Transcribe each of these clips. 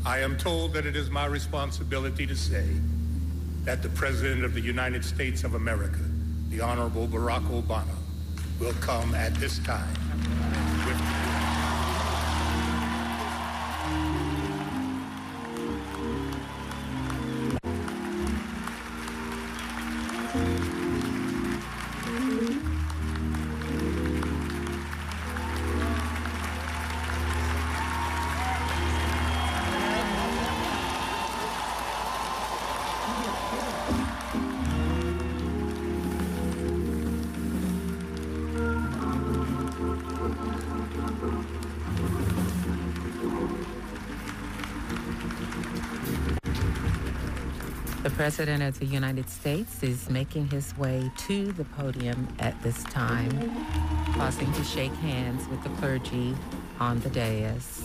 I am told that it is my responsibility to say that the President of the United States of America, the Honorable Barack Obama, will come at this time with The President of the United States is making his way to the podium at this time, pausing to shake hands with the clergy on the dais.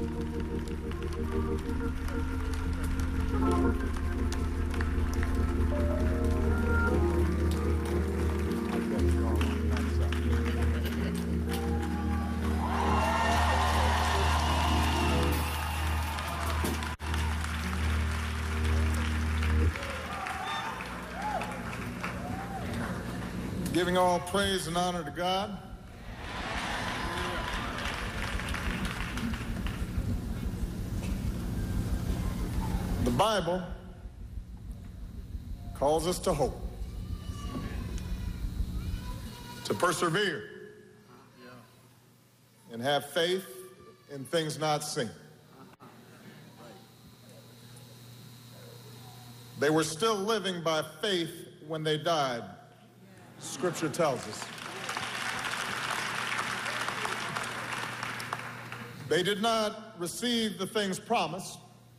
Giving all praise and honor to God. The Bible calls us to hope, to persevere, and have faith in things not seen. They were still living by faith when they died, Scripture tells us. They did not receive the things promised.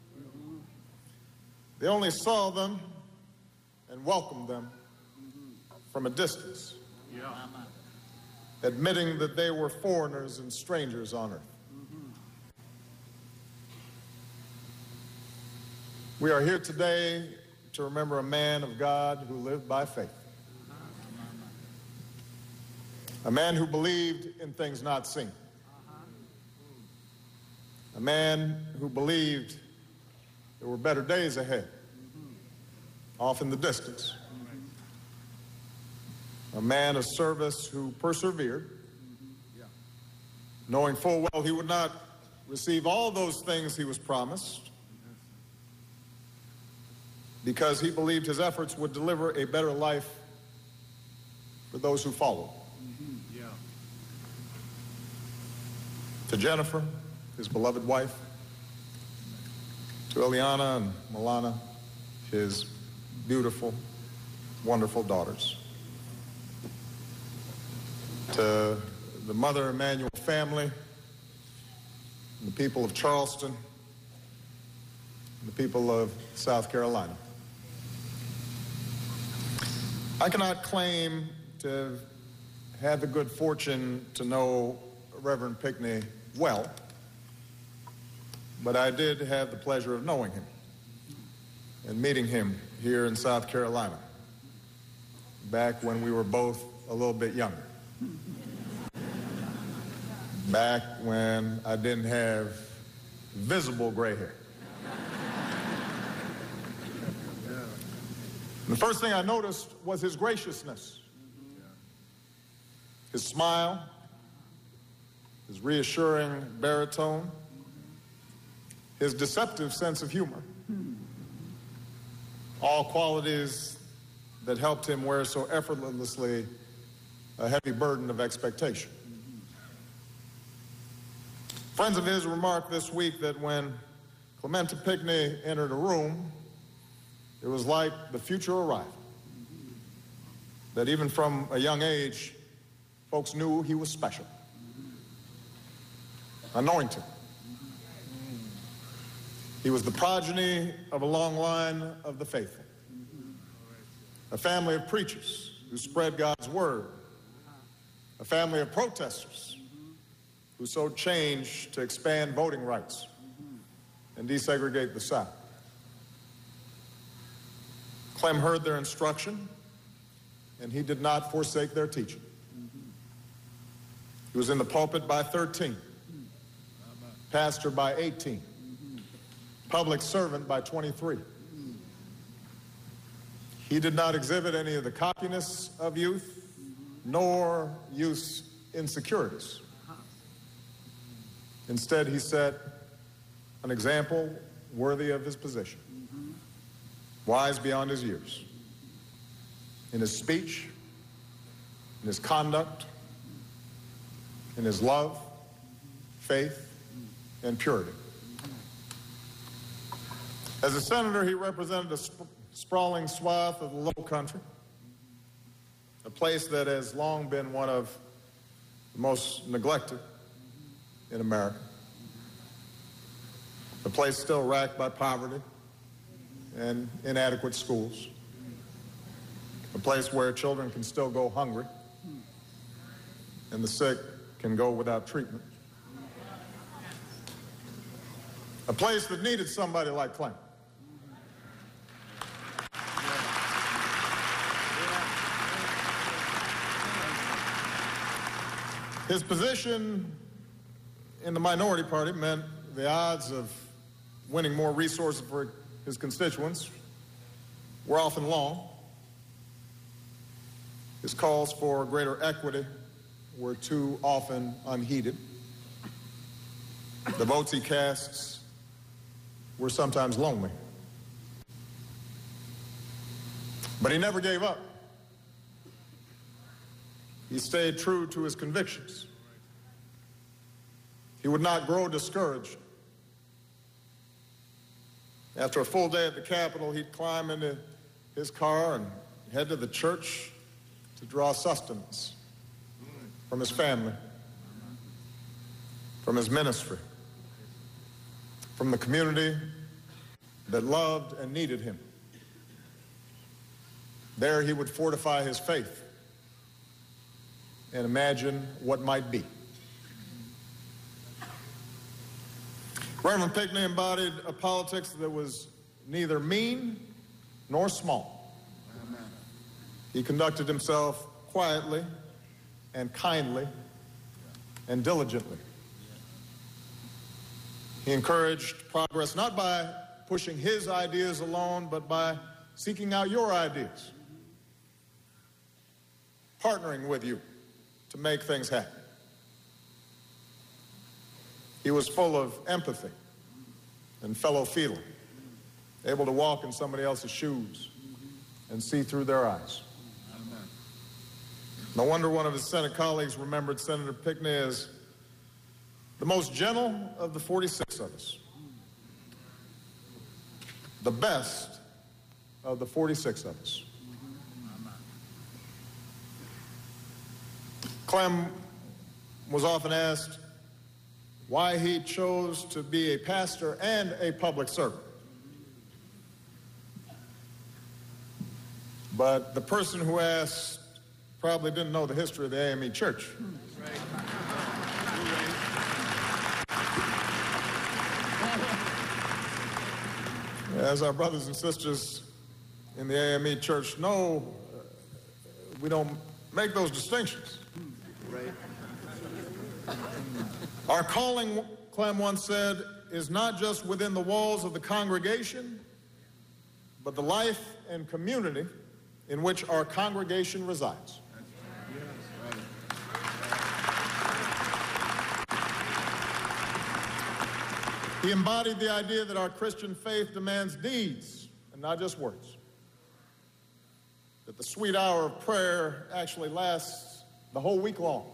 They only saw them and welcomed them from a distance, admitting that they were foreigners and strangers on earth. We are here today to remember a man of God who lived by faith. A man who believed in things not seen. A man who believed there were better days ahead, off in the distance. A man of service who persevered, knowing full well he would not receive all those things he was promised, because he believed his efforts would deliver a better life for those who followed. To Jennifer, his beloved wife, to Eliana and Milana, his beautiful, wonderful daughters, to the Mother Emanuel family, and the people of Charleston, and the people of South Carolina. I cannot claim to have had the good fortune to know Reverend Pinckney well, but I did have the pleasure of knowing him and meeting him here in South Carolina back when we were both a little bit younger. Back when I didn't have visible gray hair. The first thing I noticed was his graciousness, his smile, his reassuring baritone, his deceptive sense of humor, all qualities that helped him wear so effortlessly a heavy burden of expectation. Friends of his remarked this week that when Clementa Pinckney entered a room, it was like the future arrived. That even from a young age, folks knew he was special. Anointed. He was the progeny of a long line of the faithful. A family of preachers who spread God's word. A family of protesters who sowed change to expand voting rights and desegregate the South. Clem heard their instruction, and he did not forsake their teaching. He was in the pulpit by 13, pastor by 18, public servant by 23. He did not exhibit any of the cockiness of youth, nor youth's insecurities. Instead, he set an example worthy of his position, wise beyond his years, in his speech, in his conduct, in his love, faith, and purity. As a senator, he represented a sprawling swath of the Low Country, a place that has long been one of the most neglected in America, a place still racked by poverty and inadequate schools, a place where children can still go hungry and the sick can go without treatment, a place that needed somebody like Clem. His position in the minority party meant the odds of winning more resources for his constituents were often long. His calls for greater equity were too often unheeded. The votes he casts were sometimes lonely. But he never gave up. He stayed true to his convictions. He would not grow discouraged. After a full day at the Capitol, he'd climb into his car and head to the church to draw sustenance from his family, from his ministry, from the community that loved and needed him. There he would fortify his faith and imagine what might be. Reverend Pinckney embodied a politics that was neither mean nor small. Amen. He conducted himself quietly and kindly and diligently. He encouraged progress not by pushing his ideas alone, but by seeking out your ideas, partnering with you to make things happen. He was full of empathy and fellow feeling, able to walk in somebody else's shoes and see through their eyes. Amen. No wonder one of his Senate colleagues remembered Senator Pinckney as the most gentle of the 46 of us, the best of the 46 of us. Clem was often asked why he chose to be a pastor and a public servant. But the person who asked probably didn't know the history of the AME Church. As our brothers and sisters in the AME Church know, we don't make those distinctions. Our calling, Clem once said, is not just within the walls of the congregation, but the life and community in which our congregation resides. He embodied the idea that our Christian faith demands deeds and not just words. That the sweet hour of prayer actually lasts the whole week long.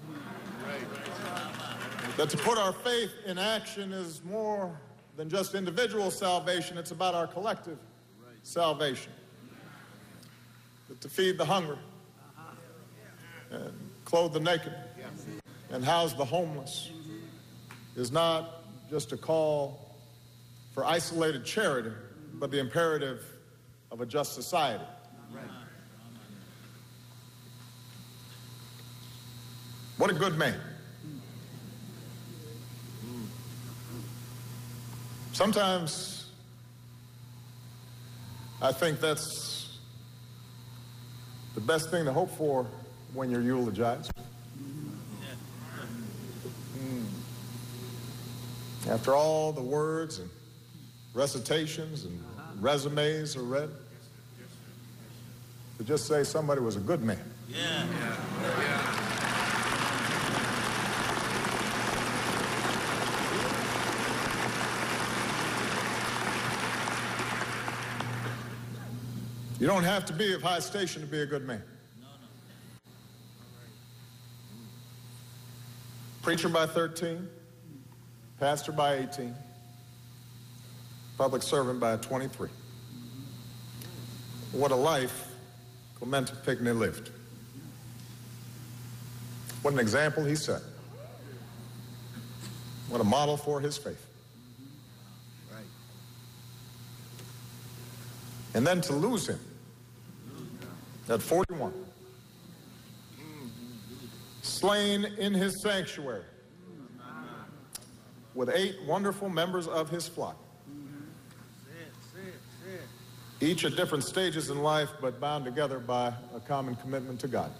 That to put our faith in action is more than just individual salvation, it's about our collective salvation. That to feed the hungry and clothe the naked and house the homeless is not just a call for isolated charity, but the imperative of a just society. What a good man. Sometimes I think that's the best thing to hope for when you're eulogized. After all the words and recitations and resumes are read. To just say somebody was a good man. You don't have to be of high station to be a good man. Preacher by 13, pastor by 18, public servant by 23. What a life Clementa Pinckney lived. What an example he set. What a model for his faith. And then to lose him at 41, slain in his sanctuary with 8 wonderful members of his flock, each at different stages in life but bound together by a common commitment to God.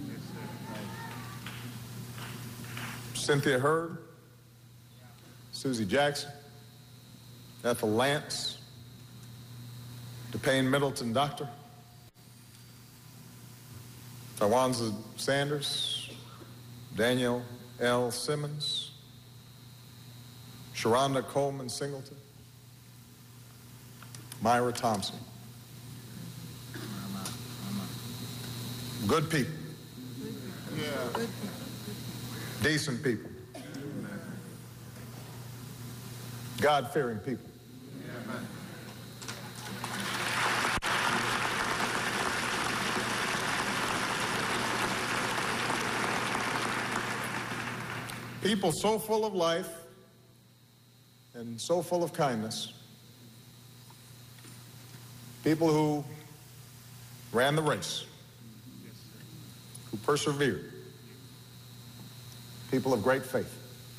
Cynthia Hurd, Susie Jackson, Ethel Lance, DePayne Middleton Doctor, Tawanza Sanders, Daniel L. Simmons, Sharonda Coleman Singleton, Myra Thompson. Good people. Decent people. God-fearing people. People so full of life and so full of kindness. People who ran the race, who persevered. People of great faith.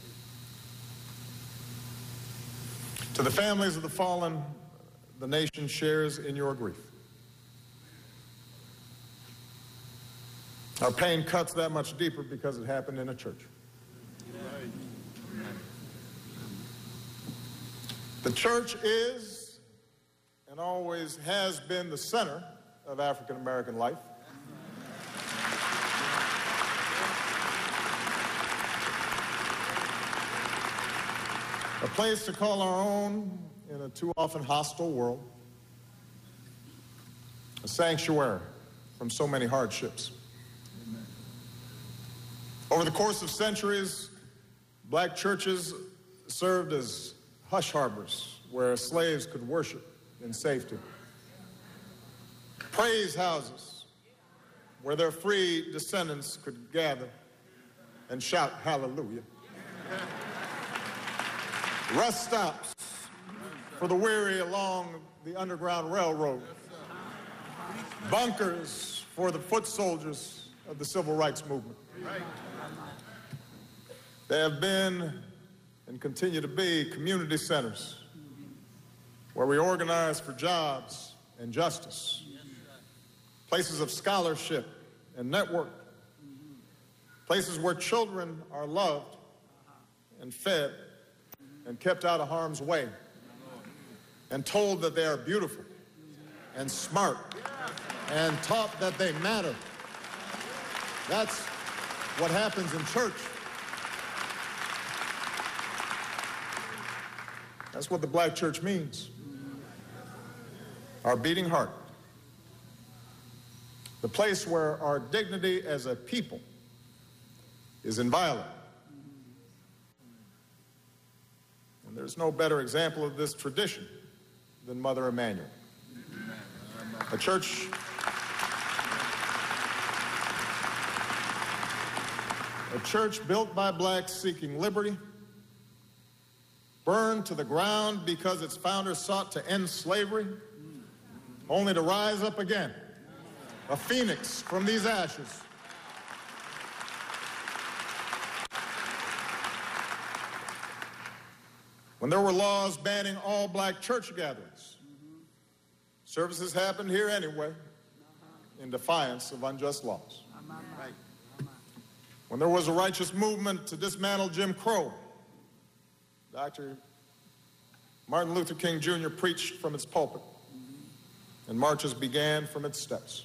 To the families of the fallen, the nation shares in your grief. Our pain cuts that much deeper because it happened in a church. The church is and always has been the center of African American life. A place to call our own in a too often hostile world. A sanctuary from so many hardships. Over the course of centuries, black churches served as hush harbors where slaves could worship in safety. Praise houses where their free descendants could gather and shout hallelujah. Rest stops for the weary along the Underground Railroad. Bunkers for the foot soldiers of the Civil Rights Movement. They have been and continue to be community centers where we organize for jobs and justice, places of scholarship and network, places where children are loved and fed and kept out of harm's way and told that they are beautiful and smart and taught that they matter. That's what happens in church. That's what the black church means. Our beating heart. The place where our dignity as a people is inviolate. And there's no better example of this tradition than Mother Emanuel. A church built by blacks seeking liberty, burned to the ground because its founders sought to end slavery, only to rise up again, a phoenix from these ashes. When there were laws banning all black church gatherings, services happened here anyway, in defiance of unjust laws. When there was a righteous movement to dismantle Jim Crow, Dr. Martin Luther King Jr. preached from its pulpit, and marches began from its steps.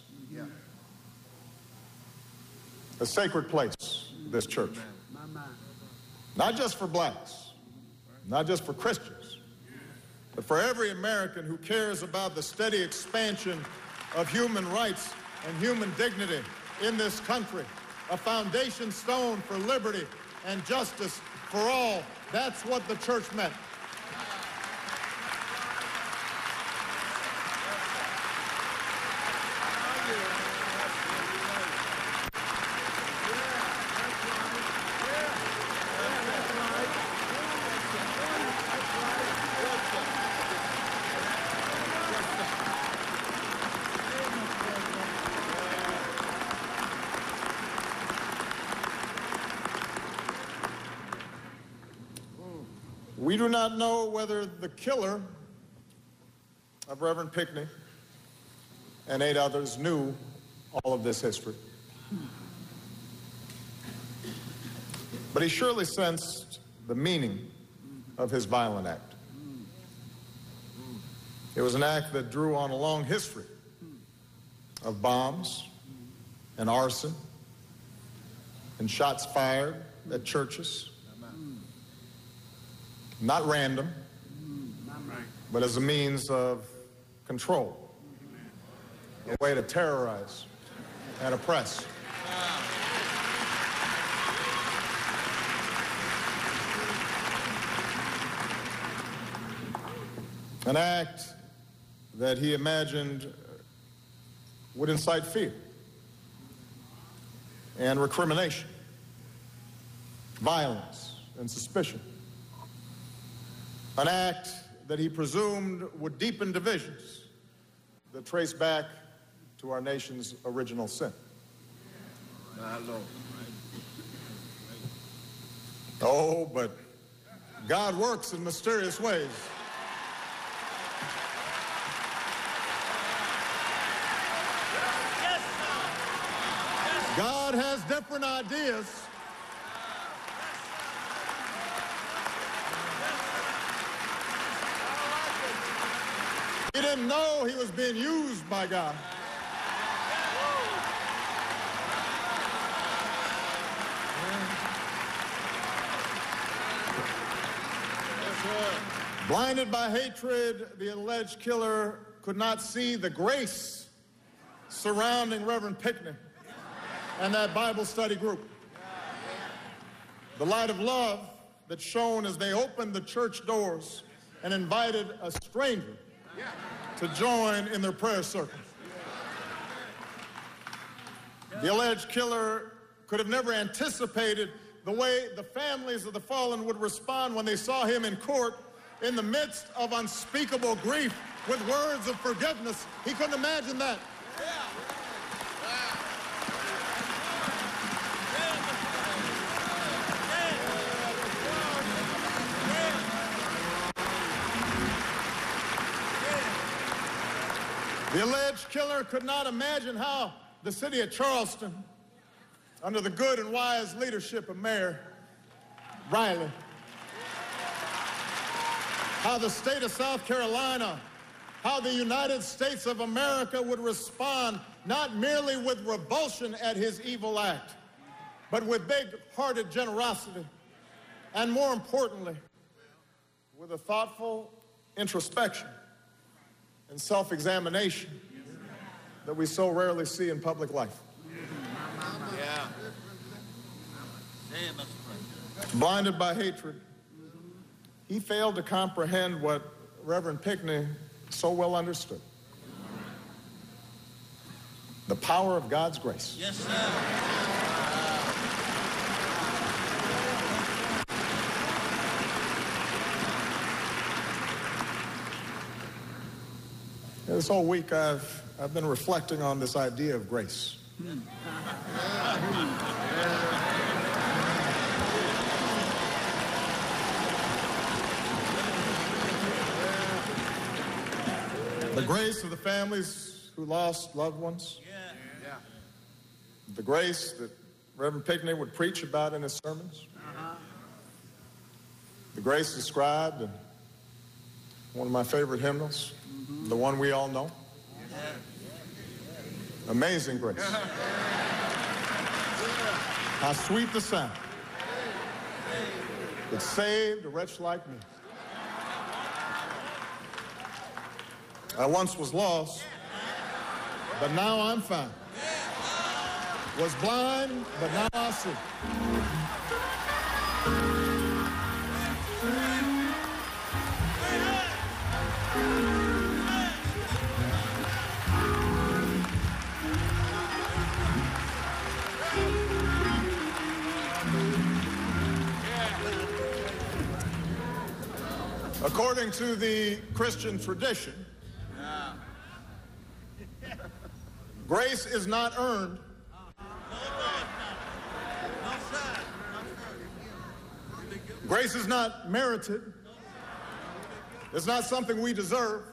A sacred place, this church. Not just for blacks, not just for Christians, but for every American who cares about the steady expansion of human rights and human dignity in this country. A foundation stone for liberty and justice for all. That's what the church meant. We do not know whether the killer of Reverend Pinckney and 8 others knew all of this history. But he surely sensed the meaning of his violent act. It was an act that drew on a long history of bombs and arson and shots fired at churches. Not random, but as a means of control, a way to terrorize and oppress. An act that he imagined would incite fear and recrimination, violence and suspicion. An act that he presumed would deepen divisions that trace back to our nation's original sin. Oh, but God works in mysterious ways. God has different ideas. He didn't know he was being used by God. Blinded by hatred, the alleged killer could not see the grace surrounding Reverend Pinckney and that Bible study group. The light of love that shone as they opened the church doors and invited a stranger to join in their prayer circle. The alleged killer could have never anticipated the way the families of the fallen would respond when they saw him in court in the midst of unspeakable grief with words of forgiveness. He couldn't imagine that. The alleged killer could not imagine how the city of Charleston, under the good and wise leadership of Mayor Riley, how the state of South Carolina, how the United States of America would respond not merely with revulsion at his evil act, but with big-hearted generosity, and more importantly, with a thoughtful introspection and self-examination that we so rarely see in public life. Blinded by hatred, he failed to comprehend what Reverend Pinckney so well understood: the power of God's grace. Yes, sir. This whole week I've been reflecting on this idea of grace. The grace of the families who lost loved ones. The grace that Reverend Pinckney would preach about in his sermons. The grace described in one of my favorite hymnals, the one we all know. Amazing Grace. How sweet the sound that saved a wretch like me. I once was lost, but now I'm found. Was blind, but now I see. According to the Christian tradition, grace is not earned. Grace is not merited. It's not something we deserve.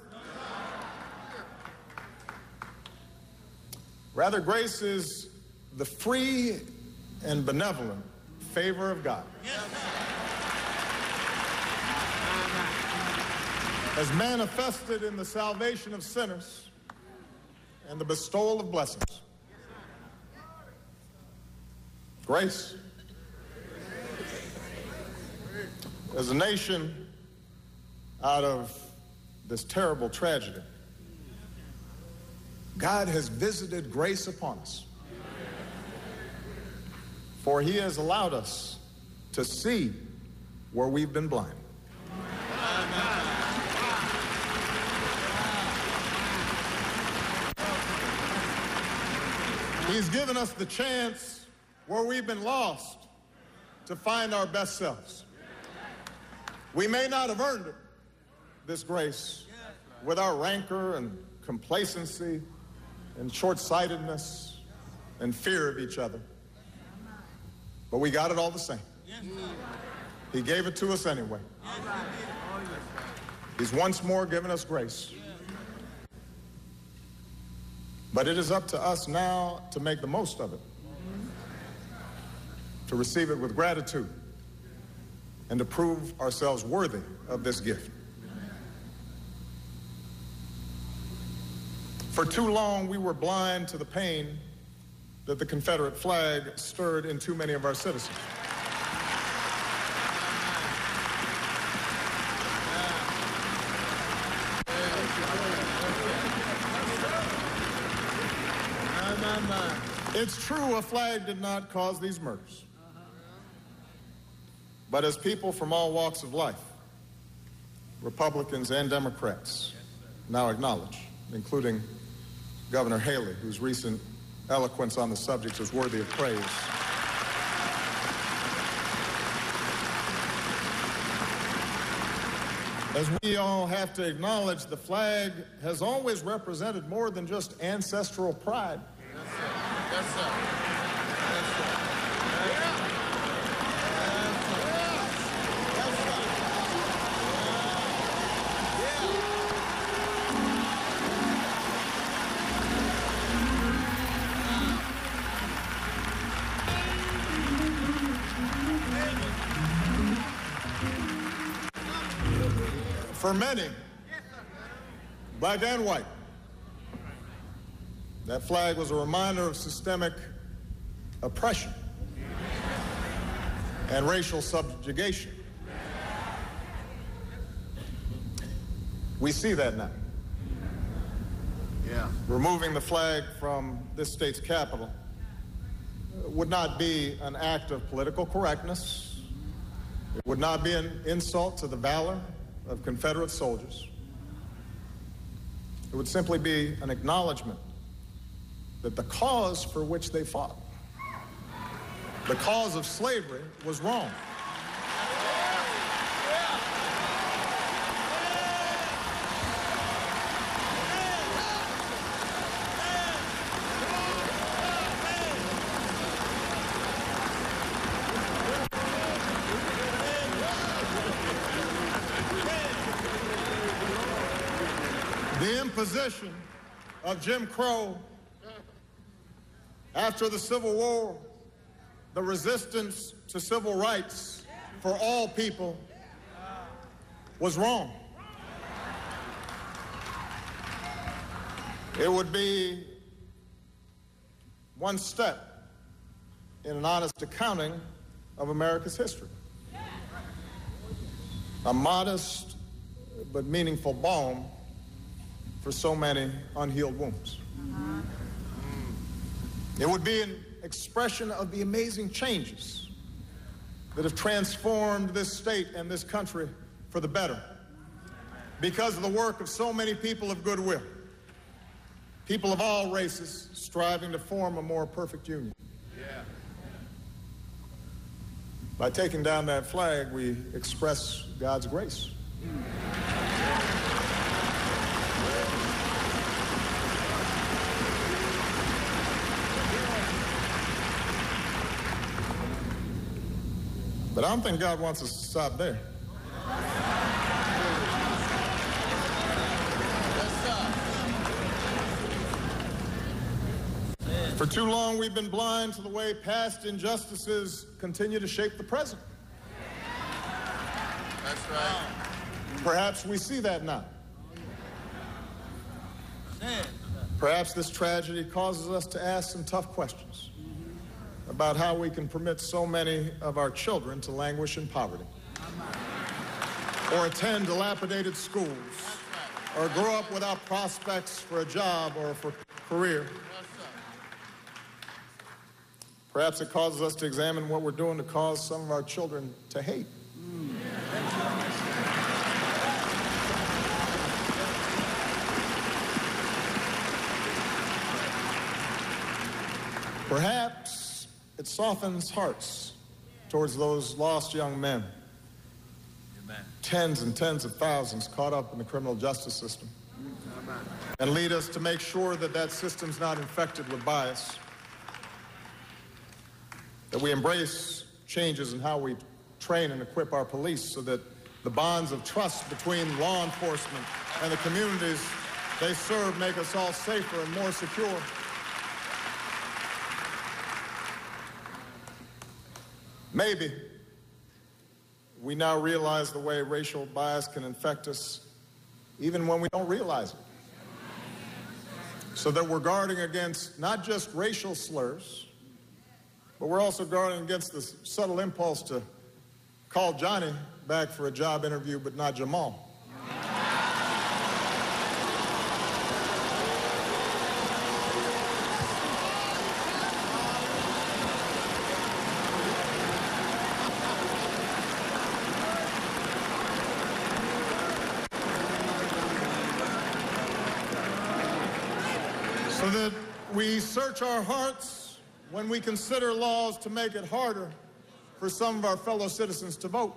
Rather, grace is the free and benevolent favor of God, as manifested in the salvation of sinners and the bestowal of blessings. Grace. As a nation, out of this terrible tragedy, God has visited grace upon us. For he has allowed us to see where we've been blind. He's given us the chance where we've been lost to find our best selves. We may not have earned it, this grace, with our rancor and complacency and short-sightedness and fear of each other. But we got it all the same. He gave it to us anyway. He's once more given us grace. But it is up to us now to make the most of it, to receive it with gratitude, and to prove ourselves worthy of this gift. For too long, we were blind to the pain that the Confederate flag stirred in too many of our citizens. It's true, a flag did not cause these murders. But as people from all walks of life, Republicans and Democrats, now acknowledge, including Governor Haley, whose recent eloquence on the subject is worthy of praise. As we all have to acknowledge, the flag has always represented more than just ancestral pride. Yes, sir. Yes, sir. For many, black and white, that flag was a reminder of systemic oppression and racial subjugation. We see that now. Yeah. Removing the flag from this state's capital would not be an act of political correctness. It would not be an insult to the valor of Confederate soldiers. It would simply be an acknowledgement that the cause for which they fought, the cause of slavery, was wrong. The imposition of Jim Crow after the Civil War, the resistance to civil rights for all people, was wrong. It would be one step in an honest accounting of America's history. A modest but meaningful balm for so many unhealed wounds. It would be an expression of the amazing changes that have transformed this state and this country for the better because of the work of so many people of goodwill, people of all races striving to form a more perfect union. By taking down that flag, we express God's grace. But I don't think God wants us to stop there. For too long, we've been blind to the way past injustices continue to shape the present. That's right. Perhaps we see that now. Perhaps this tragedy causes us to ask some tough questions about how we can permit so many of our children to languish in poverty, or attend dilapidated schools, or grow up without prospects for a job or for a career. Perhaps it causes us to examine what we're doing to cause some of our children to hate. Perhaps it softens hearts towards those lost young men. Amen. Tens and tens of thousands caught up in the criminal justice system. Amen. And lead us to make sure that that system's not infected with bias. That we embrace changes in how we train and equip our police so that the bonds of trust between law enforcement and the communities they serve make us all safer and more secure. Maybe we now realize the way racial bias can infect us even when we don't realize it. So that we're guarding against not just racial slurs, but we're also guarding against the subtle impulse to call Johnny back for a job interview, but not Jamal. So that we search our hearts when we consider laws to make it harder for some of our fellow citizens to vote.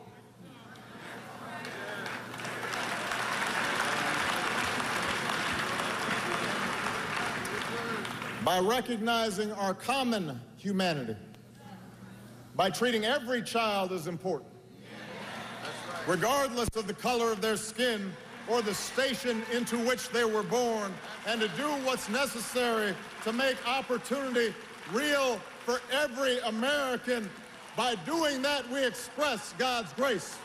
By recognizing our common humanity, by treating every child as important, regardless of the color of their skin or the station into which they were born, and to do what's necessary to make opportunity real for every American. By doing that, we express God's grace.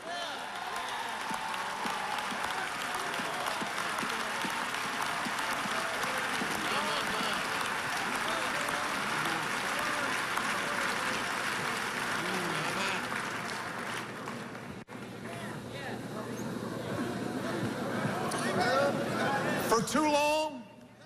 For too long,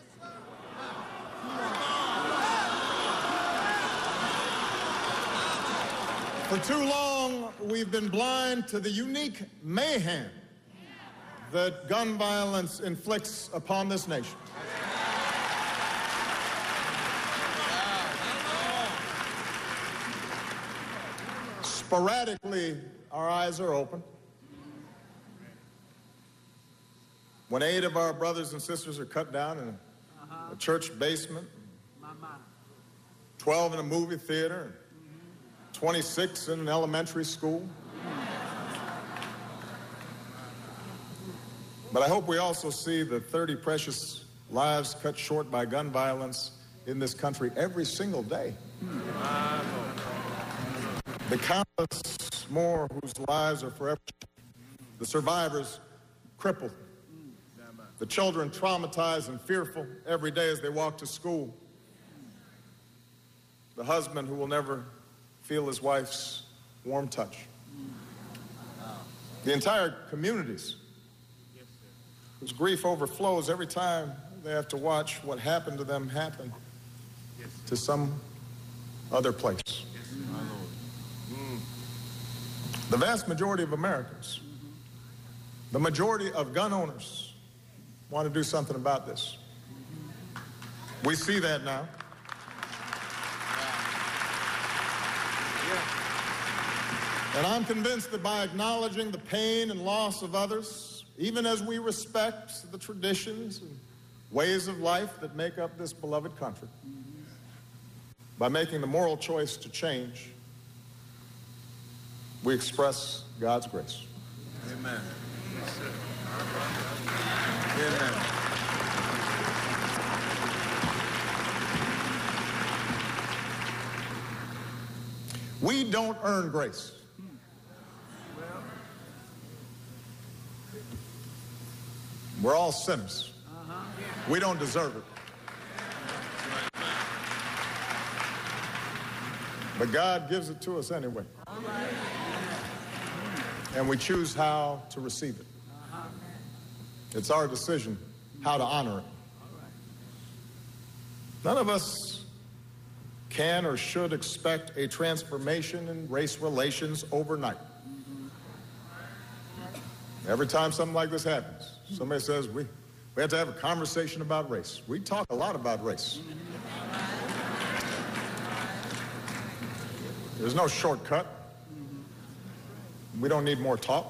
we've been blind to the unique mayhem that gun violence inflicts upon this nation. Sporadically, our eyes are open. When 8 of our brothers and sisters are cut down in a church basement, 12 in a movie theater, 26 in an elementary school. But I hope we also see the 30 precious lives cut short by gun violence in this country every single day. The countless more whose lives are forever, the survivors crippled, The children traumatized and fearful every day as they walk to school. The husband who will never feel his wife's warm touch. The entire communities whose grief overflows every time they have to watch what happened to them happen to some other place. The vast majority of Americans, the majority of gun owners, want to do something about this. We see that now. And I'm convinced that by acknowledging the pain and loss of others, even as we respect the traditions and ways of life that make up this beloved country, by making the moral choice to change, we express God's grace. Amen. Amen. We don't earn grace. We're all sinners. We don't deserve it. But God gives it to us anyway. And we choose how to receive it. It's our decision how to honor it. None of us can or should expect a transformation in race relations overnight. Every time something like this happens, somebody says, we have to have a conversation about race. We talk a lot about race. There's no shortcut. We don't need more talk.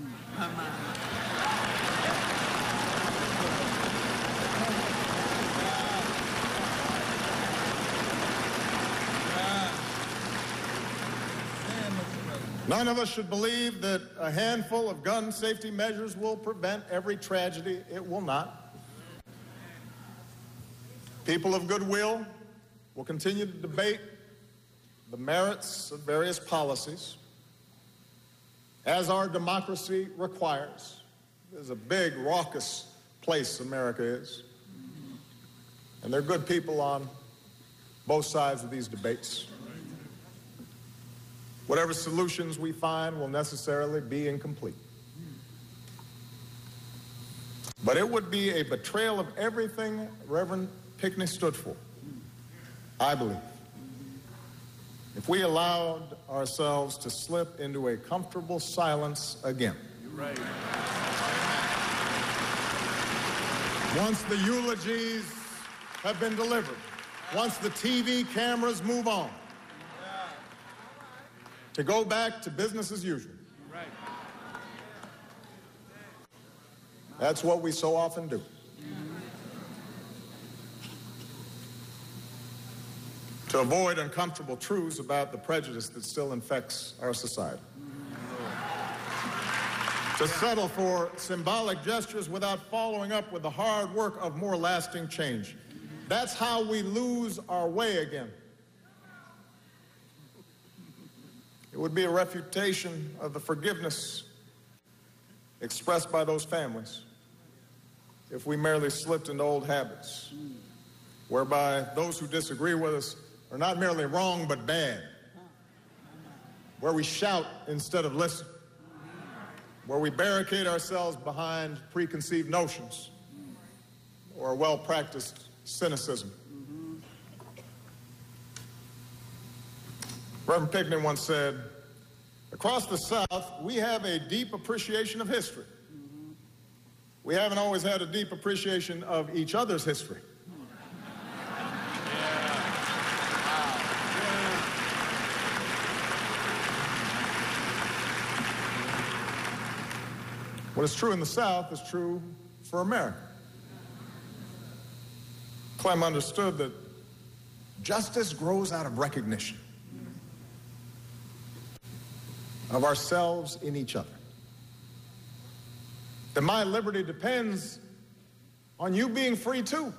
None of us should believe that a handful of gun safety measures will prevent every tragedy. It will not. People of goodwill will continue to debate the merits of various policies, as our democracy requires. There's a big, raucous place America is. And there are good people on both sides of these debates. Whatever solutions we find will necessarily be incomplete. But it would be a betrayal of everything Reverend Pinckney stood for, I believe, if we allowed ourselves to slip into a comfortable silence again. You're right. Once the eulogies have been delivered, once the TV cameras move on, to go back to business as usual. Right. That's what we so often do. To avoid uncomfortable truths about the prejudice that still infects our society. To settle for symbolic gestures without following up with the hard work of more lasting change. That's how we lose our way again. It would be a refutation of the forgiveness expressed by those families if we merely slipped into old habits, whereby those who disagree with us are not merely wrong but bad, where we shout instead of listen, where we barricade ourselves behind preconceived notions or well-practiced cynicism. Reverend Pinckney once said, across the South, we have a deep appreciation of history. We haven't always had a deep appreciation of each other's history. What is true in the South is true for America. Clem understood that justice grows out of recognition of ourselves in each other. That my liberty depends on you being free too.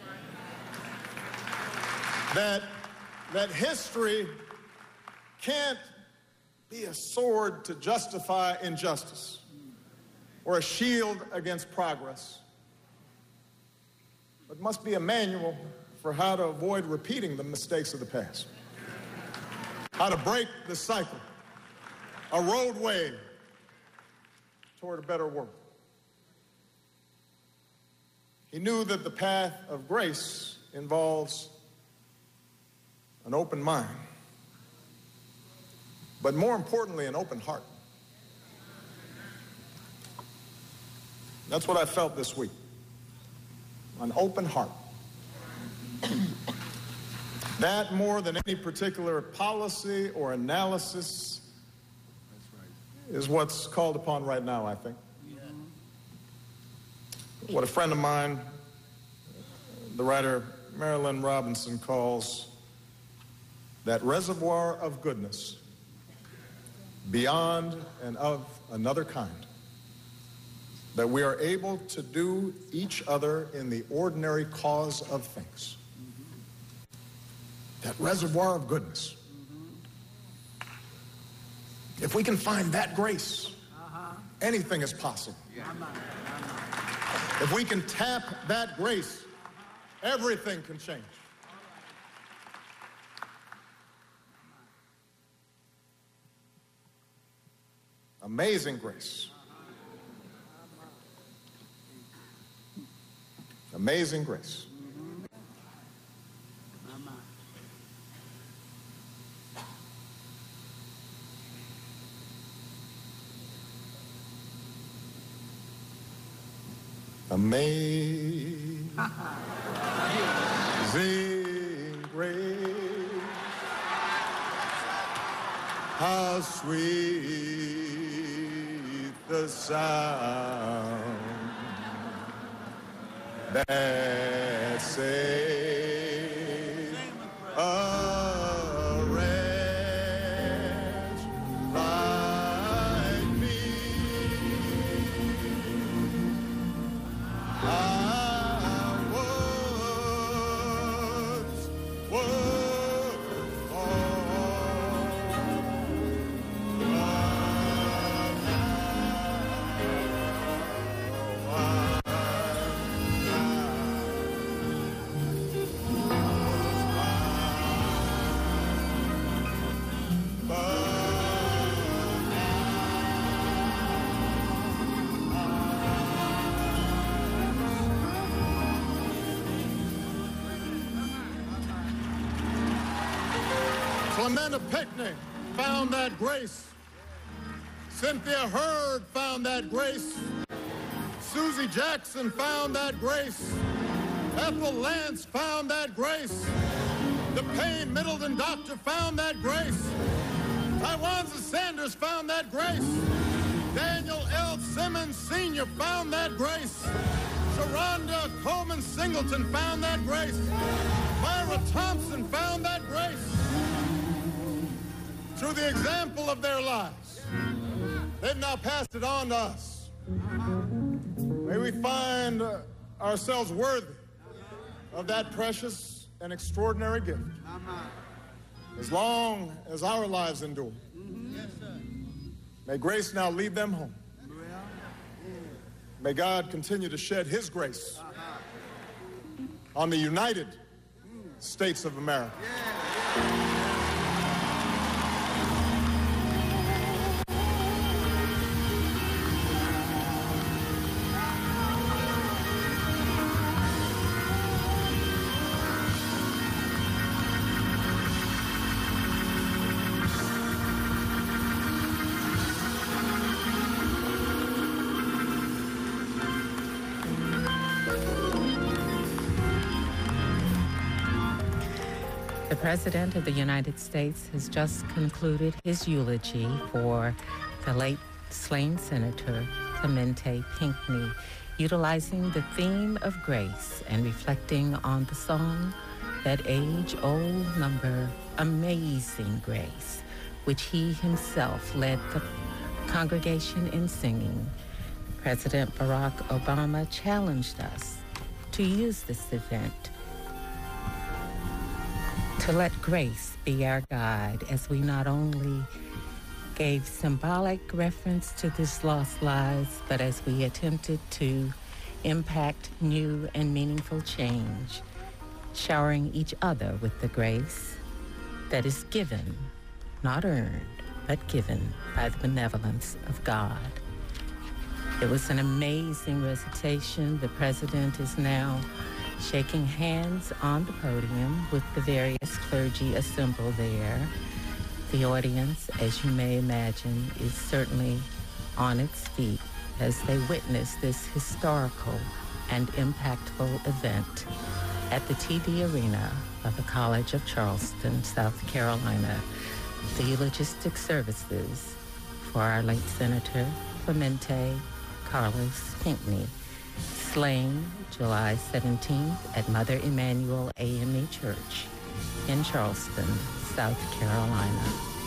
That history can't be a sword to justify injustice or a shield against progress. but must be a manual for how to avoid repeating the mistakes of the past, how to break the cycle, a roadway toward a better world. He knew that the path of grace involves an open mind, but more importantly, an open heart. That's what I felt this week, an open heart. That, more than any particular policy or analysis, is what's called upon right now, I think. What a friend of mine, the writer Marilyn Robinson, calls that reservoir of goodness beyond and of another kind, that we are able to do each other in the ordinary cause of things. That reservoir of goodness. If we can find that grace, anything is possible. If we can tap that grace, everything can change. Amazing grace. Amazing grace. Amazing grace, how sweet the sound that saved a wretch like me. I was worth all, but Clementa Pinckney found that grace. Cynthia Hurd found that grace. Susie Jackson found that grace. Ethel Lance found that grace. DePayne Middleton Doctor found that grace. Tywanza Sanders found that grace. Daniel L. Simmons Sr. found that grace. Sharonda Coleman Singleton found that grace. Myra Thompson found that grace. Through the example of their lives, they've now passed it on to us. May we find ourselves worthy of that precious and extraordinary gift as long as our lives endure. May grace now lead them home. May God continue to shed his grace on the United States of America. The President of the United States has just concluded his eulogy for the late slain Senator Clementa Pinckney, utilizing the theme of grace and reflecting on the song, that age-old number, Amazing Grace, which he himself led the congregation in singing. President Barack Obama challenged us to use this event to let grace be our guide, as we not only gave symbolic reference to this lost lives, but as we attempted to impact new and meaningful change, showering each other with the grace that is given, not earned, but given by the benevolence of God. It was an amazing recitation. The president is now shaking hands on the podium with the various clergy assembled there. The audience, as you may imagine, is certainly on its feet as they witness this historical and impactful event at the TD Arena of the College of Charleston, South Carolina. The eulogistic services for our late Senator Clemente Carlos Pinckney, slain July 17th at Mother Emanuel AME Church in Charleston, South Carolina.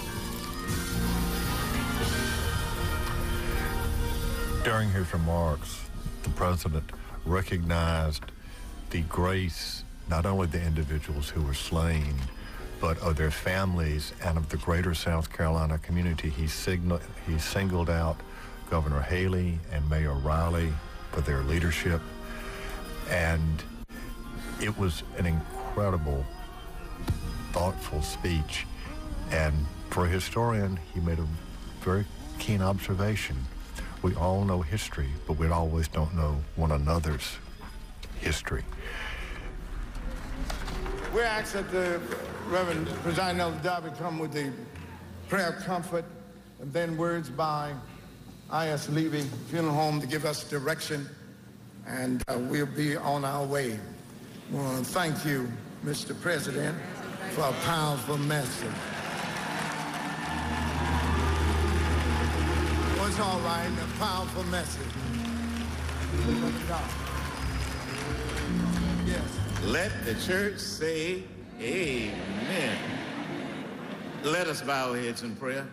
During his remarks, the president recognized the grace, not only the individuals who were slain, but of their families and of the greater South Carolina community. He singled out Governor Haley and Mayor Riley for their leadership, and it was an incredible, thoughtful speech. And for a historian, he made a very keen observation. We all know history, but we always don't know one another's history. We ask that the Reverend Presiding Elder Darby come with the prayer of comfort and then words by I.S. Levy Funeral Home to give us direction, and we'll be on our way. We want to thank you, Mr. President, for a powerful message. Well, it's all right, a powerful message. Yes. Let the church say amen. Let us bow our heads in prayer.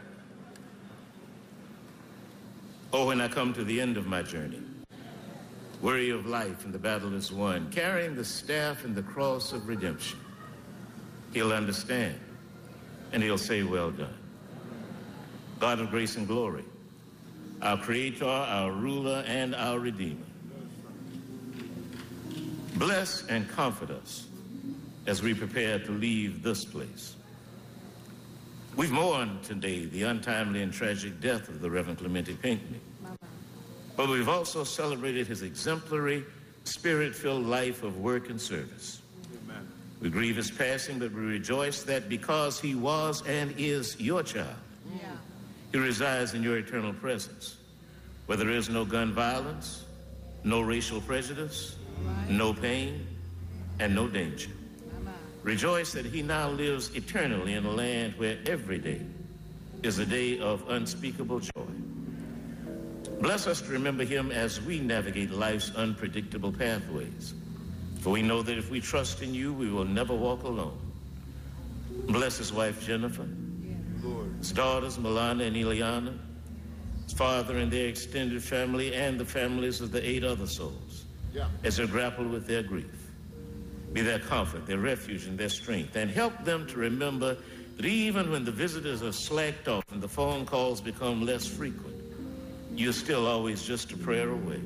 Oh, when I come to the end of my journey, weary of life and the battle is won, carrying the staff and the cross of redemption, he'll understand and he'll say, well done. God of grace and glory, our creator, our ruler, and our redeemer, bless and comfort us as we prepare to leave this place. We've mourned today the untimely and tragic death of the Reverend Clemente Pinckney, but we've also celebrated his exemplary, spirit-filled life of work and service. Amen. We grieve his passing, but we rejoice that because he was and is your child, he resides in your eternal presence, where there is no gun violence, no racial prejudice, no pain, and no danger. Rejoice that he now lives eternally in a land where every day is a day of unspeakable joy. Bless us to remember him as we navigate life's unpredictable pathways, for we know that if we trust in you, we will never walk alone. Bless his wife, Jennifer, his daughters, Milana and Ileana, his father and their extended family, and the families of the 8 other souls as they grapple with their grief. Be their comfort, their refuge, and their strength, and help them to remember that even when the visitors are slacked off and the phone calls become less frequent, you're still always just a prayer away.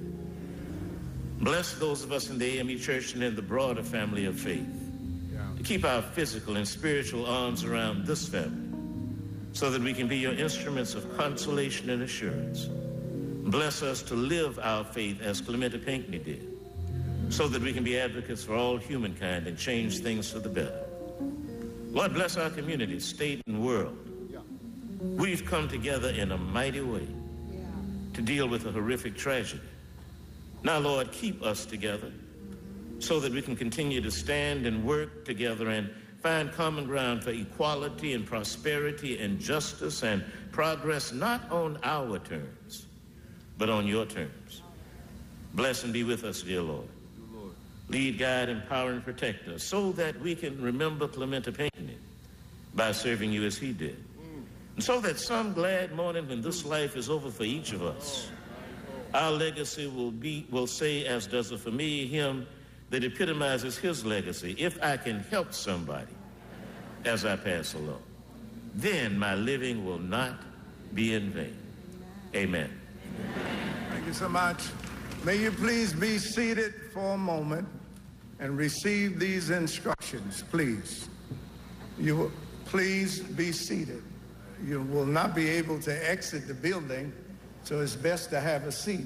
Bless those of us in the AME Church and in the broader family of faith to keep our physical and spiritual arms around this family so that we can be your instruments of consolation and assurance. Bless us to live our faith as Clemente Pinckney did, so that we can be advocates for all humankind and change things for the better. Lord, bless our community, state, and world. We've come together in a mighty way to deal with a horrific tragedy. Now, Lord, keep us together so that we can continue to stand and work together and find common ground for equality and prosperity and justice and progress, not on our terms, but on your terms. Bless and be with us, dear Lord. Lead, guide, empower, and protect us so that we can remember Clemente Pinckney by serving you as he did. And so that some glad morning when this life is over for each of us, our legacy will say, as does it for me, him that epitomizes his legacy. If I can help somebody as I pass along, then my living will not be in vain. Amen. Thank you so much. May you please be seated for a moment and receive these instructions, please. You will please be seated. You will not be able to exit the building, so it's best to have a seat.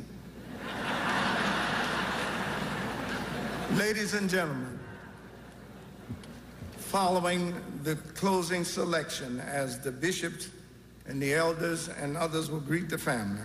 Ladies and gentlemen, following the closing selection, as the bishops and the elders and others will greet the family,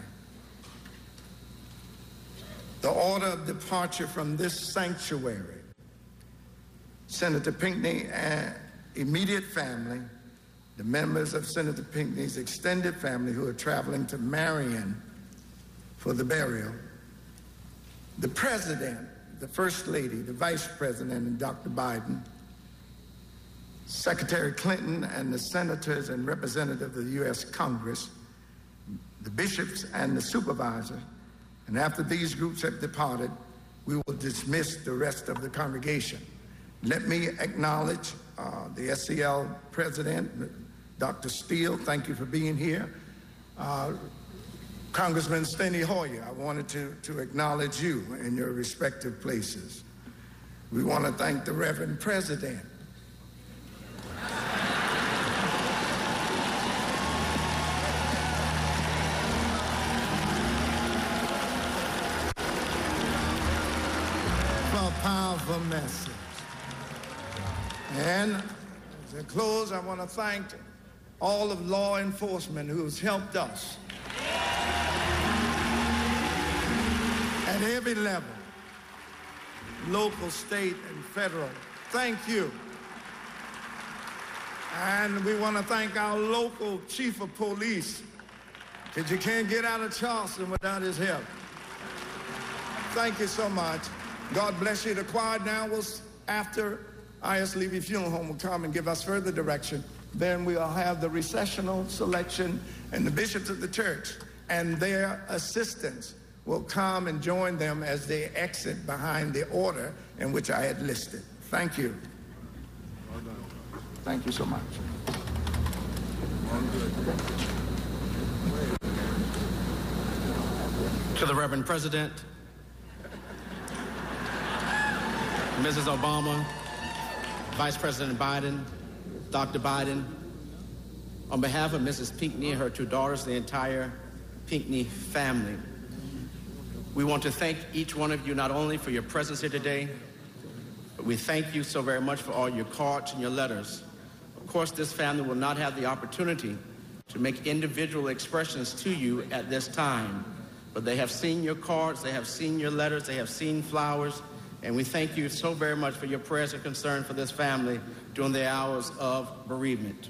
the order of departure from this sanctuary, Senator Pinckney and immediate family, the members of Senator Pinckney's extended family who are traveling to Marion for the burial, the President, the First Lady, the Vice President, and Dr. Biden, Secretary Clinton, and the senators and representatives of the U.S. Congress, the bishops and the supervisor. And after these groups have departed, we will dismiss the rest of the congregation. Let me acknowledge the SCL President, Dr. Steele. Thank you for being here. Congressman Steny Hoyer, I wanted to acknowledge you in your respective places. We want to thank the Reverend President. For a powerful message. And as I close, I want to thank all of law enforcement who has helped us at every level, local, state, and federal. Thank you. And we want to thank our local chief of police, because you can't get out of Charleston without his help. Thank you so much. God bless you. The choir now will, after I.S. Levy Funeral Home will come and give us further direction. Then we'll have the recessional selection, and the bishops of the church and their assistants will come and join them as they exit behind the order in which I had listed. Thank you. Thank you so much. To the Reverend President, Mrs. Obama, Vice President Biden, Dr. Biden, on behalf of Mrs. Pinckney, her two daughters, the entire Pinckney family, we want to thank each one of you not only for your presence here today, but we thank you so very much for all your cards and your letters. Of course, this family will not have the opportunity to make individual expressions to you at this time, but they have seen your cards, they have seen your letters, they have seen flowers, and we thank you so very much for your prayers and concern for this family during the hours of bereavement.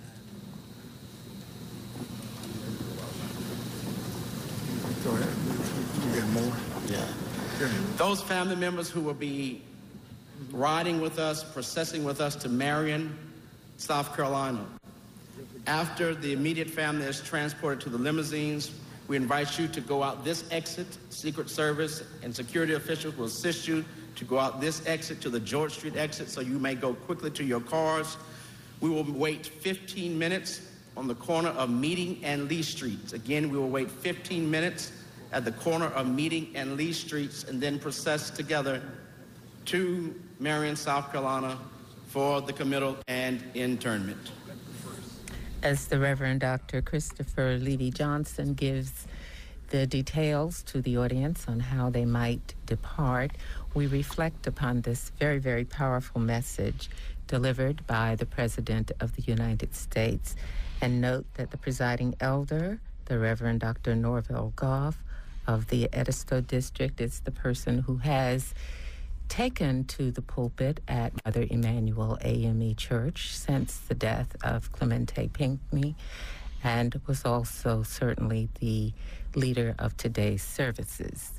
Go ahead. You get more? Yeah. Those family members who will be riding with us, processing with us to Marion, South Carolina. After the immediate family is transported to the limousines, we invite you to go out this exit. Secret Service and security officials will assist you to go out this exit to the George Street exit so you may go quickly to your cars. We will wait 15 minutes on the corner of Meeting and Lee Streets. Again, we will wait 15 minutes at the corner of Meeting and Lee Streets and then process together to Marion, South Carolina for the committal and internment. As the Reverend Dr. Christopher Levy Johnson gives the details to the audience on how they might depart, we reflect upon this very, very powerful message delivered by the President of the United States, and note that the presiding elder, the Reverend Dr. Norville Goff of the Edisto District, is the person who has taken to the pulpit at Mother Emanuel AME Church since the death of Clemente Pinckney, and was also certainly the leader of today's services.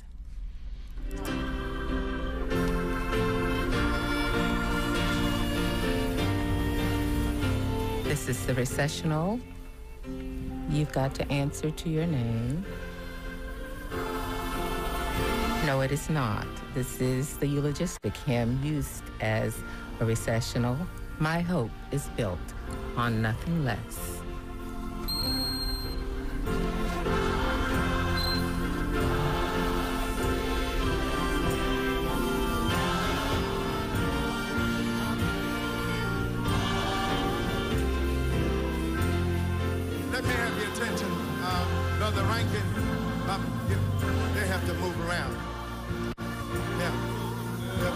This is the recessional. You've got to answer to your name. No, it is not. This is the eulogistic hymn used as a recessional. My hope is built on nothing less. Brother Rankin, they have to move around. Yeah. Let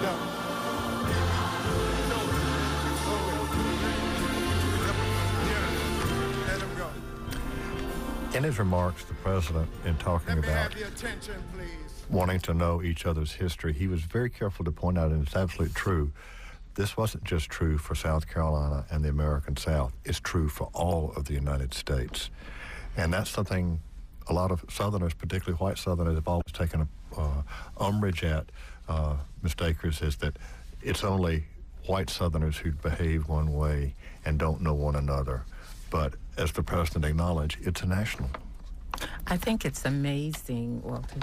him go. In his remarks, the president, in talking about wanting to know each other's history, he was very careful to point out, and it's absolutely true, this wasn't just true for South Carolina and the American South. It's true for all of the United States. And that's something a lot of Southerners, particularly white Southerners, have always taken umbrage at, Mr. Akers, is that it's only white Southerners who behave one way and don't know one another. But as the president acknowledged, it's a national. I think it's amazing, Walter,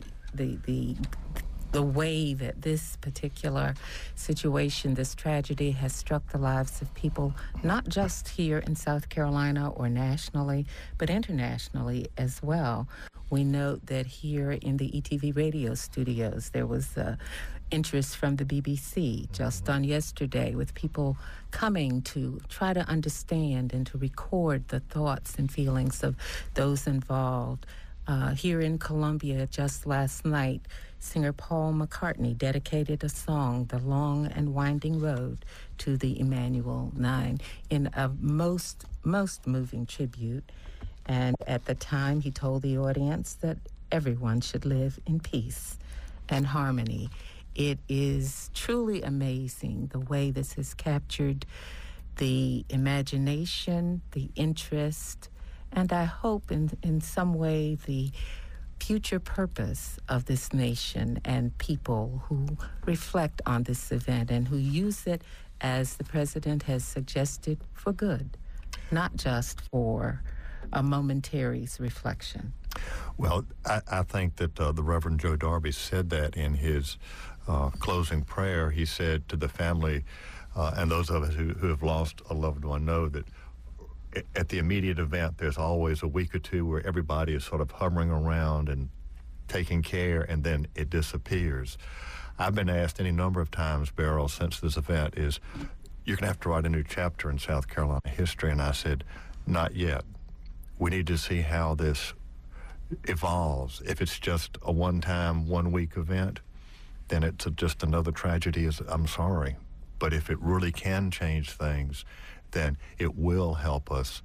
the way that this particular situation, this tragedy, has struck the lives of people, not just here in South Carolina or nationally, but internationally as well. We note that here in the ETV radio studios, there was interest from the BBC just on yesterday, with people coming to try to understand and to record the thoughts and feelings of those involved. Here in Columbia, just last night, singer Paul McCartney dedicated a song, The Long and Winding Road, to the Emmanuel Nine in a most moving tribute. And at the time, he told the audience that everyone should live in peace and harmony. It is truly amazing the way this has captured the imagination, the interest, and I hope in some way the future purpose of this nation and people who reflect on this event and who use it, as the president has suggested, for good, not just for a momentary reflection. Well, I think that the Reverend Joe Darby said that in his closing prayer. He said to the family, and those of us who have lost a loved one know that at the immediate event, there's always a week or two where everybody is sort of hovering around and taking care, and then it disappears. I've been asked any number of times, Beryl, since this event, is you're going to have to write a new chapter in South Carolina history, and I said, not yet. We need to see how this evolves. If it's just a one-time, one-week event, then it's just another tragedy. I'm sorry. But if it really can change things, then it will help us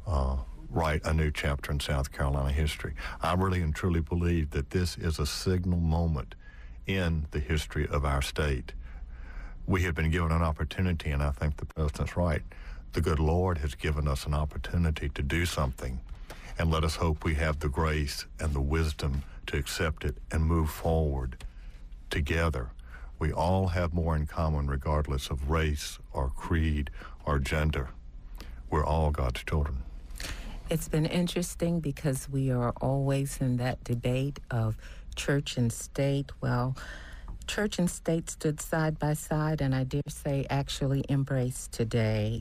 write a new chapter in South Carolina history. I really and truly believe that this is a signal moment in the history of our state. We have been given an opportunity, and I think the president's right. The good Lord has given us an opportunity to do something, and let us hope we have the grace and the wisdom to accept it and move forward together. We all have more in common regardless of race or creed or gender. We're all God's children. It's been interesting because we are always in that debate of church and state. Well, church and state stood side by side, and I dare say actually embraced today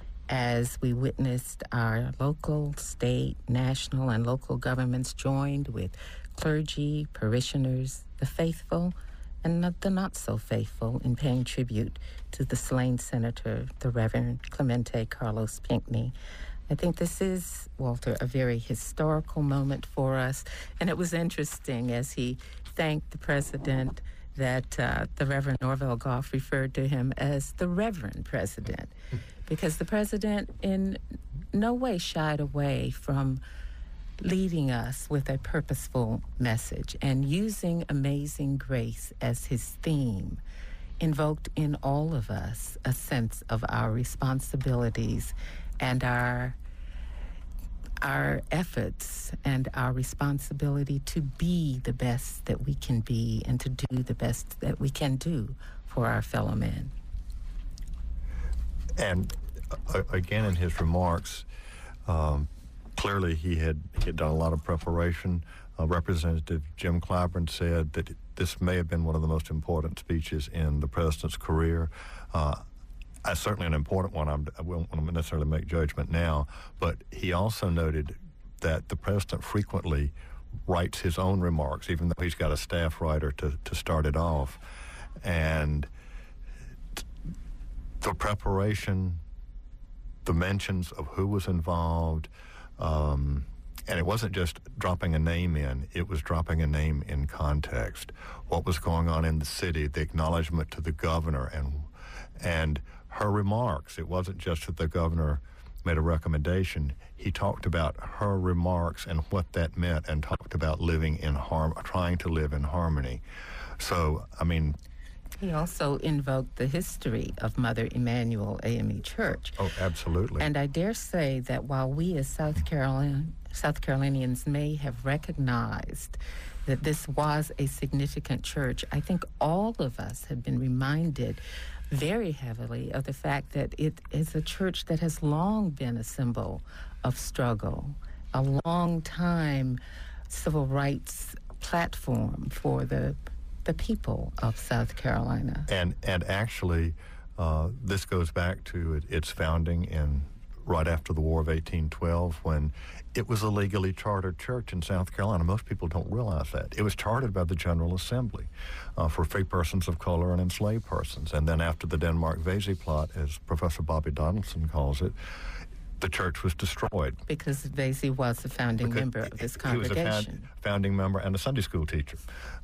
as we witnessed our local, state, national, and local governments joined with clergy, parishioners, the faithful, and the not-so-faithful in paying tribute to the slain senator, the Reverend Clemente Carlos Pinckney. I think this is, Walter, a very historical moment for us. And it was interesting as he thanked the president that the Reverend Norvell Goff referred to him as the Reverend President, because the president in no way shied away from leading us with a purposeful message, and using Amazing Grace as his theme invoked in all of us a sense of our responsibilities and our efforts and our responsibility to be the best that we can be and to do the best that we can do for our fellow men. And again, in his remarks, clearly he had done a lot of preparation. Representative Jim Clyburn said that this may have been one of the most important speeches in the president's career. Certainly an important one. I won't necessarily make judgment now, but he also noted that the president frequently writes his own remarks, even though he's got a staff writer to start it off. And the preparation, the mentions of who was involved, And it wasn't just dropping a name in, it was dropping a name in context. What was going on in the city, the acknowledgement to the governor, and her remarks. It wasn't just that the governor made a recommendation. He talked about her remarks and what that meant, and talked about trying to live in harmony. So, I mean... He also invoked the history of Mother Emanuel AME Church. Oh, absolutely. And I dare say that while we as South Carolinians may have recognized that this was a significant church, I think all of us have been reminded very heavily of the fact that it is a church that has long been a symbol of struggle, a long time civil rights platform for the people of South Carolina. And actually, this goes back to its founding right after the War of 1812, when it was a legally chartered church in South Carolina. Most people don't realize that. It was chartered by the General Assembly for free persons of color and enslaved persons. And then after the Denmark-Vesey plot, as Professor Bobby Donaldson calls it, the church was destroyed. Because Vesey was a founding member of this congregation. He was a founding member and a Sunday school teacher.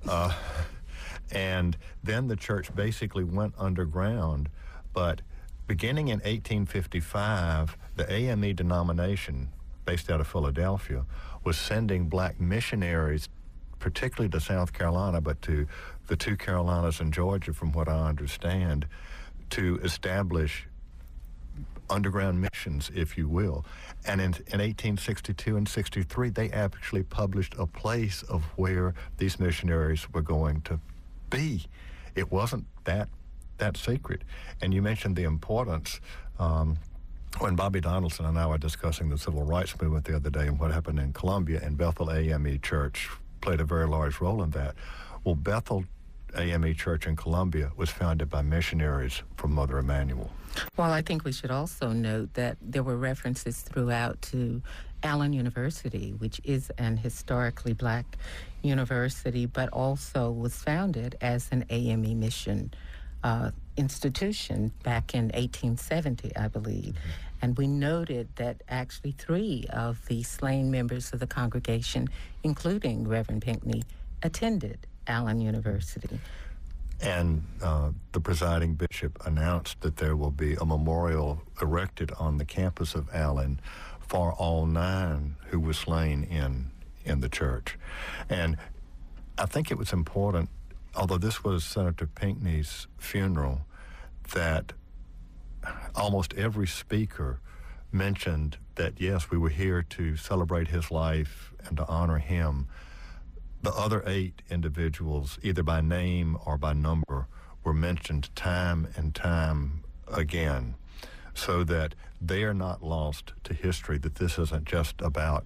And then the church basically went underground. But beginning in 1855, the AME denomination, based out of Philadelphia, was sending black missionaries, particularly to South Carolina, but to the two Carolinas and Georgia, from what I understand, to establish underground missions, if you will. And in 1862 and 63, they actually published a place of where these missionaries were going to be. It wasn't that secret. And you mentioned the importance. When Bobby Donaldson and I were discussing the civil rights movement the other day and what happened in Columbia, and Bethel AME Church played a very large role in that. Well, Bethel AME Church in Columbia was founded by missionaries from Mother Emanuel. Well, I think we should also note that there were references throughout to Allen University, which is an historically black university, but also was founded as an AME mission institution back in 1870, I believe. And we noted that actually 3 of the slain members of the congregation, including Reverend Pinckney, attended Allen University. And the presiding bishop announced that there will be a memorial erected on the campus of Allen for all 9 who were slain in the church. And I think it was important, although this was Senator Pinckney's funeral, that almost every speaker mentioned that, yes, we were here to celebrate his life and to honor him. The other 8 individuals, either by name or by number, were mentioned time and time again, so that they are not lost to history, that this isn't just about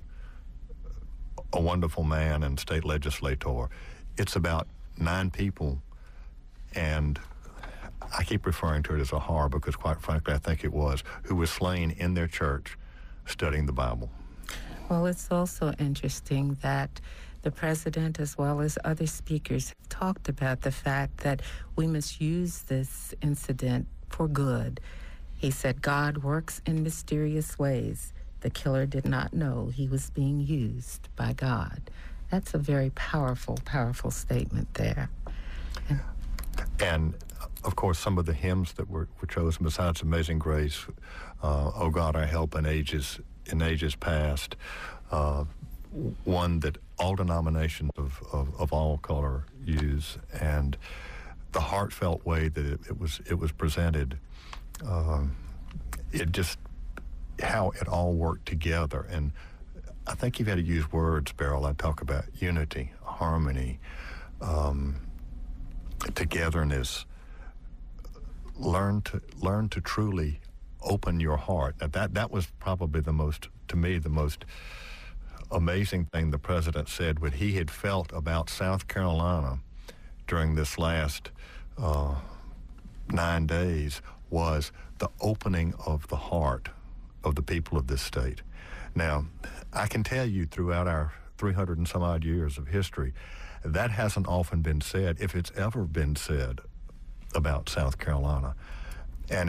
a wonderful man and state legislator. It's about 9 people, and I keep referring to it as a horror because, quite frankly, I think it was, who was slain in their church studying the Bible. Well, it's also interesting that the president, as well as other speakers, have talked about the fact that we must use this incident for good. He said, God works in mysterious ways. The killer did not know he was being used by God. That's a very powerful, powerful statement there. And of course, some of the hymns that were chosen, besides Amazing Grace, O God, Our Help in Ages Past, one that all denominations of all color use, and the heartfelt way that it was presented, it just, how it all worked together. And I think you've had to use words, Beryl. I talk about unity, harmony, togetherness. Learn to truly open your heart. That was probably the most amazing thing the president said, what he had felt about South Carolina during this last 9 days was the opening of the heart of the people of this state. Now, I can tell you throughout our 300 and some odd years of history, that hasn't often been said, if it's ever been said, about South Carolina. And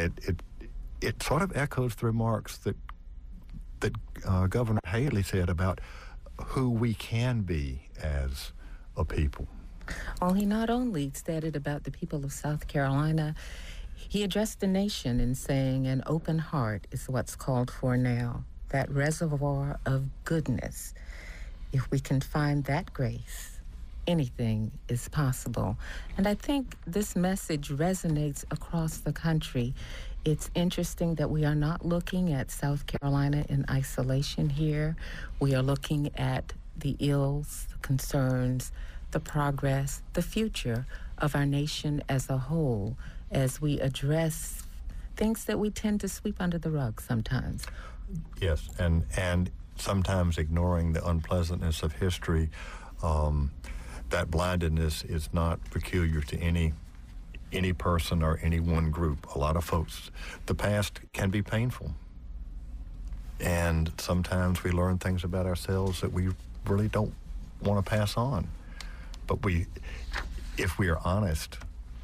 it sort of echoes the remarks that Governor Haley said about who we can be as a people. Well, he not only said it about the people of South Carolina, he addressed the nation in saying an open heart is what's called for now, that reservoir of goodness. If we can find that grace, anything is possible. And I think this message resonates across the country. It's interesting that we are not looking at South Carolina in isolation here. We are looking at the ills, the concerns, the progress, the future of our nation as a whole as we address things that we tend to sweep under the rug sometimes. Yes, and sometimes ignoring the unpleasantness of history. That blindedness is not peculiar to any person or any one group. A lot of folks, the past can be painful. And sometimes we learn things about ourselves that we really don't want to pass on. But if we are honest,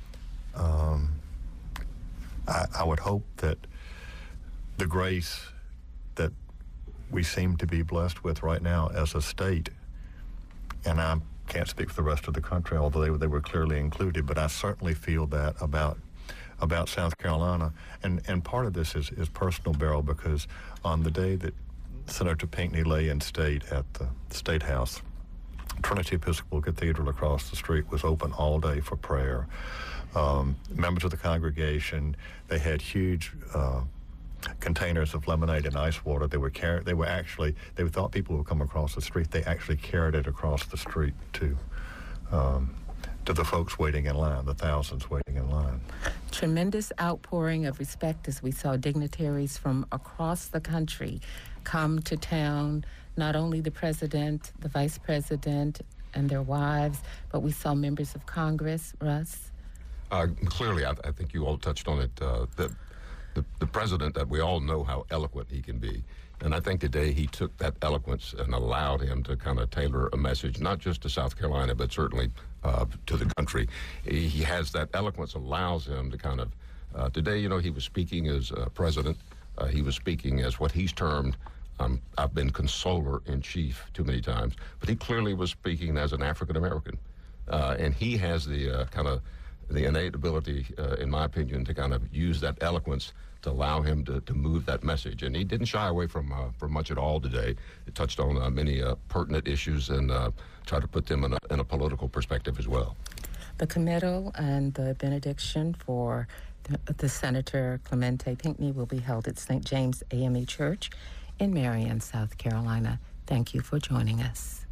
I would hope that the grace that we seem to be blessed with right now as a state, and I can't speak for the rest of the country, although they were clearly included, but I certainly feel that about South Carolina. And part of this is personal, Beryl, because on the day that Senator Pinckney lay in state at the State House, Trinity Episcopal Cathedral across the street was open all day for prayer. Members of the congregation, they had huge containers of lemonade and ice water. They thought people would come across the street. They actually carried it across the street to the folks waiting in line, the thousands waiting in line. Tremendous outpouring of respect as we saw dignitaries from across the country come to town, not only the president, the vice president, and their wives, but we saw members of Congress. Russ? Clearly, I think you all touched on it. The president, that we all know how eloquent he can be. And I think today he took that eloquence and allowed him to kind of tailor a message, not just to South Carolina, but certainly to the country. He has that eloquence, allows him to kind of, today, he was speaking as president. He was speaking as what he's termed, I've been consoler in chief too many times, but he clearly was speaking as an African American. And he has the kind of the innate ability, in my opinion, to kind of use that eloquence to allow him to move that message. And he didn't shy away from much at all today. It touched on many pertinent issues and tried to put them in a political perspective as well. The committal and the benediction for the Senator Clemente Pinckney will be held at St. James AME Church in Marion, South Carolina. Thank you for joining us.